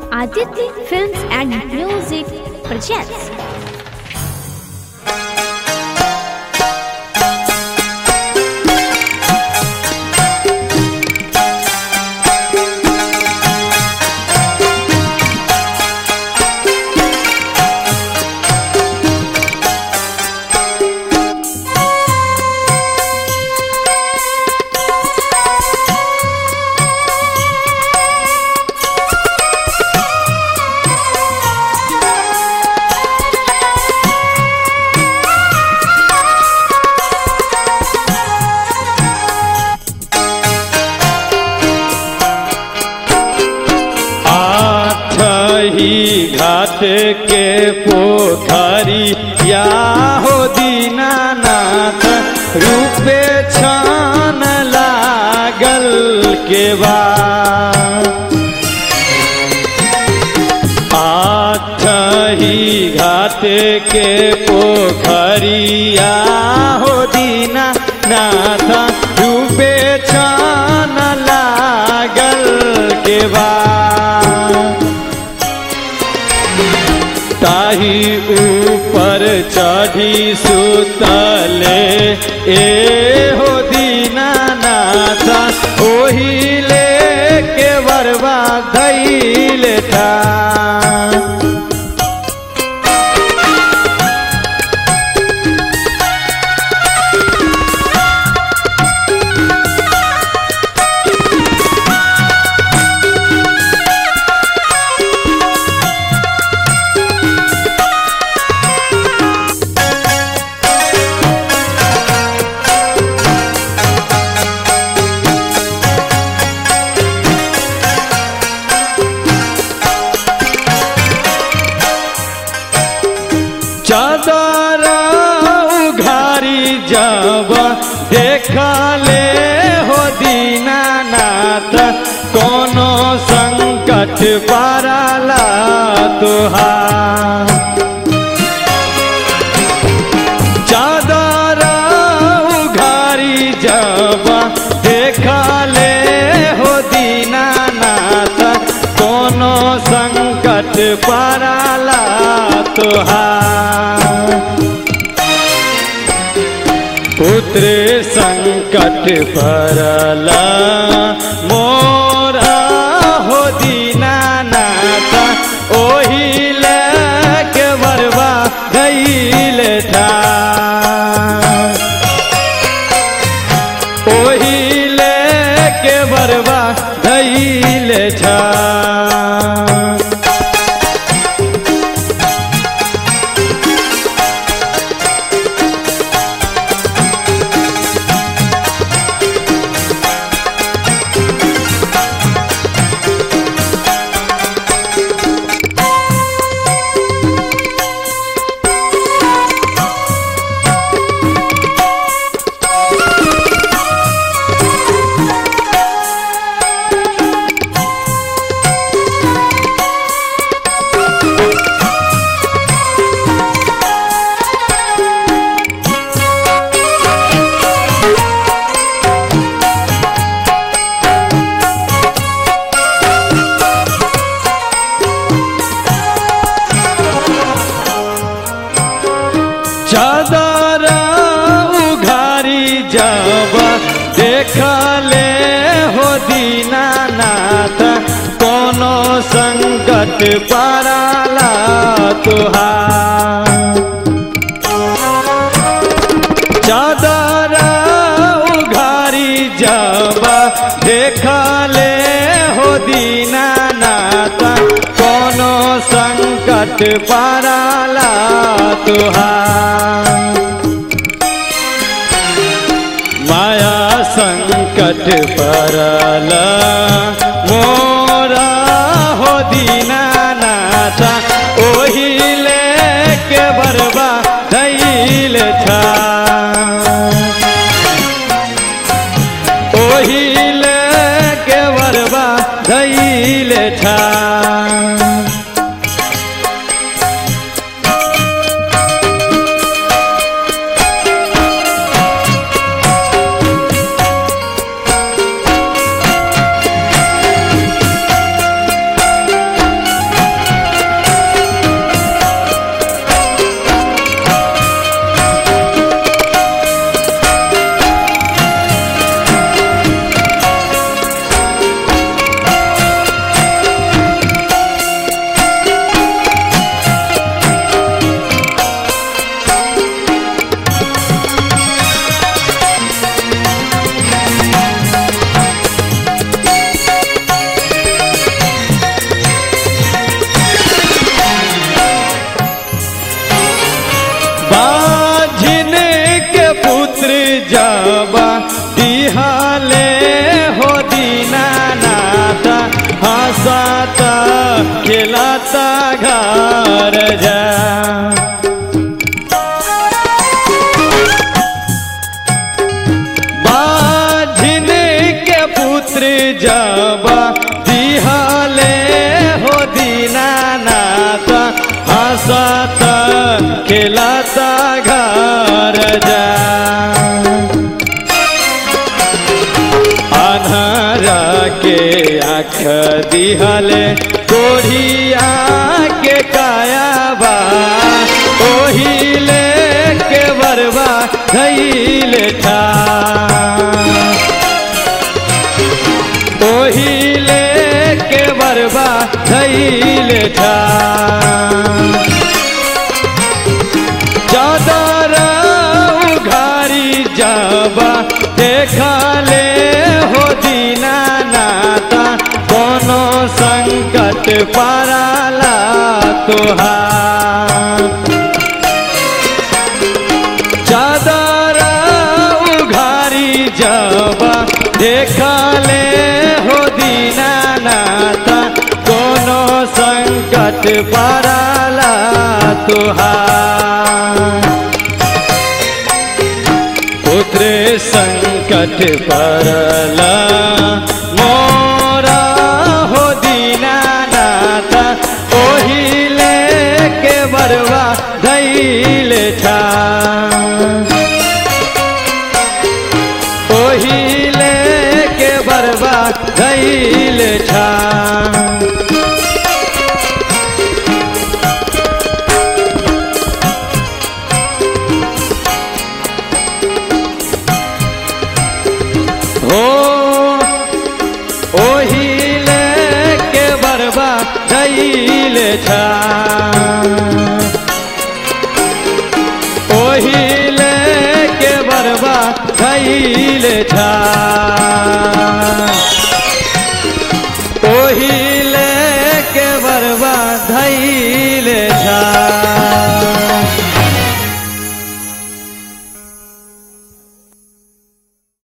Aditya Films and Music presents. घाट के पोखरिया हो दीनानाथ रूपे छान लागल के बा आठही घाट के पोखरिया हो दीनानाथ रूपे छान लागल के बा ताही ऊपर चढ़ी सुतले ए हो दीनानाथ ओही ले के बरबा धैले था चादर उघारी जब देखले हो दीनानाथ कोनो संकट पाराला तुहार चादर उघारी जब देखले हो दीनानाथ कोनो संकट पाराला तुहार पुत्र संकट परला मोरा हो दीनानाथ ओही लेके बरबा धैल था ओही लेके बरबा धैल था चादर उघारी जब देखले हो दीनानाथ कोनो संकट पाराला तुहार चादर उघारी जब देखले हो दीनानाथ कोनो संकट पाराला तुहार माया संकट परला मोरा हो दीनानाथ ओही लेके बरबा धैल था ओही लेके बरबा धैल था जब दिहाले हो दीनानाथ हंसता खिलाता घर जा। बाझिन के पुत्र जब दिहाले हो दीनानाथ हंसता खिलाता घर जा। अन्हरा के आँख दिहले कोढ़िया के कायाबा ओहिले के बरबा धैले ठा। ओहिले के बरबा धैले ठा। चादर उघारी जाबा देखले हो दीनानाथा कोनो संकट पाराला तुहार। चादर उघारी जाबा देखले हो दीनानाथा कोनो संकट पाराला तुहार। पुत्र संकट परला मोरा हो दीनानाथ ओहिले के बरवा धैले ठा। ओहिले के बरवा धैले ठा। ओहिले के बरबा धैले ठा।